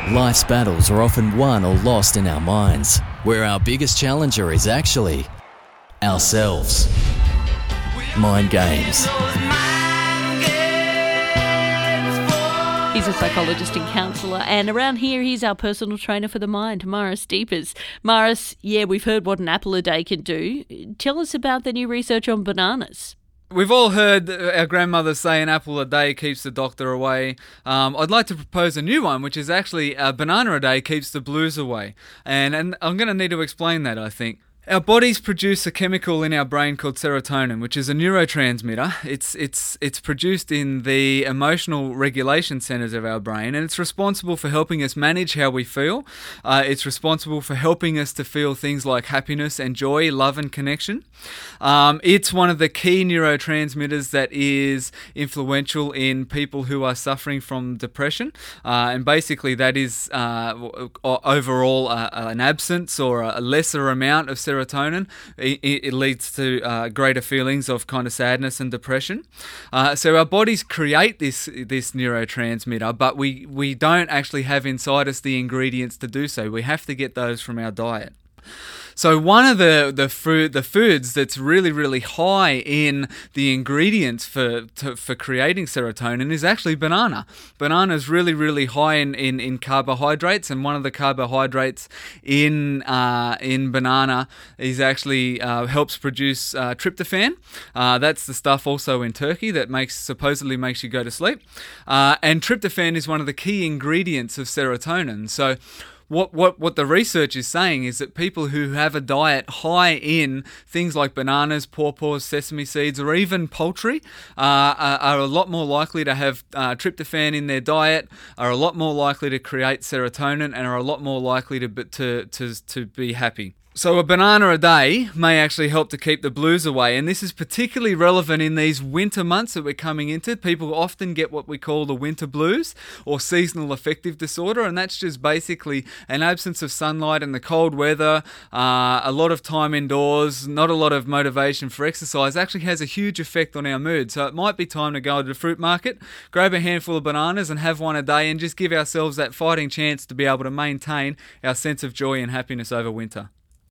Life's battles are often won or lost in our minds, where our biggest challenger is actually ourselves. Mind games. He's a psychologist and counsellor, and around here he's our personal trainer for the mind, Maurice Deepers. Maurice, we've heard what an apple a day can do. Tell us about the new research on bananas. We've all heard our grandmothers say an apple a day keeps the doctor away. I'd like to propose a new one, which is actually a banana a day keeps the blues away. And I'm going to need to explain that, I think. Our bodies produce a chemical in our brain called serotonin, which is a neurotransmitter. It's produced in the emotional regulation centers of our brain, and it's responsible for helping us manage how we feel. It's responsible for helping us to feel things like happiness and joy, love and connection. It's one of the key neurotransmitters that is influential in people who are suffering from depression, and basically that is overall an absence or a lesser amount of serotonin. It leads to greater feelings of kind of sadness and depression. So our bodies create this neurotransmitter, but we don't actually have inside us the ingredients to do so. We have to get those from our diet. So one of the foods that's really, really high in the ingredients for creating serotonin is actually banana. Banana is really, really high in carbohydrates, and one of the carbohydrates in banana is actually helps produce tryptophan. That's the stuff also in turkey that supposedly makes you go to sleep. And tryptophan is one of the key ingredients of serotonin. So What the research is saying is that people who have a diet high in things like bananas, pawpaws, sesame seeds, or even poultry are a lot more likely to have tryptophan in their diet, are a lot more likely to create serotonin, and are a lot more likely to be happy. So a banana a day may actually help to keep the blues away, and this is particularly relevant in these winter months that we're coming into. People often get what we call the winter blues or seasonal affective disorder, and that's just basically an absence of sunlight and the cold weather, a lot of time indoors, not a lot of motivation for exercise actually has a huge effect on our mood. So it might be time to go to the fruit market, grab a handful of bananas and have one a day and just give ourselves that fighting chance to be able to maintain our sense of joy and happiness over winter.